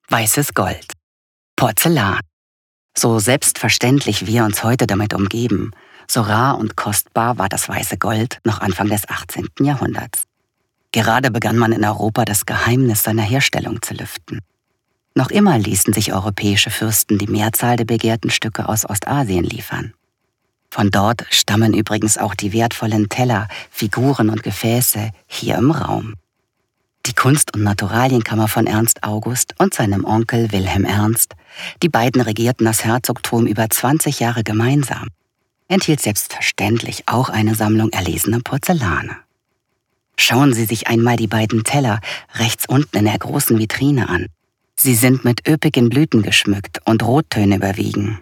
Weißes Gold. Porzellan. So selbstverständlich wir uns heute damit umgeben, so rar und kostbar war das weiße Gold noch Anfang des 18. Jahrhunderts. Gerade begann man in Europa das Geheimnis seiner Herstellung zu lüften. Noch immer ließen sich europäische Fürsten die Mehrzahl der begehrten Stücke aus Ostasien liefern. Von dort stammen übrigens auch die wertvollen Teller, Figuren und Gefäße hier im Raum. Die Kunst- und Naturalienkammer von Ernst August und seinem Onkel Wilhelm Ernst, die beiden regierten das Herzogtum über 20 Jahre gemeinsam, enthielt selbstverständlich auch eine Sammlung erlesener Porzellane. Schauen Sie sich einmal die beiden Teller rechts unten in der großen Vitrine an. Sie sind mit üppigen Blüten geschmückt und Rottöne überwiegen.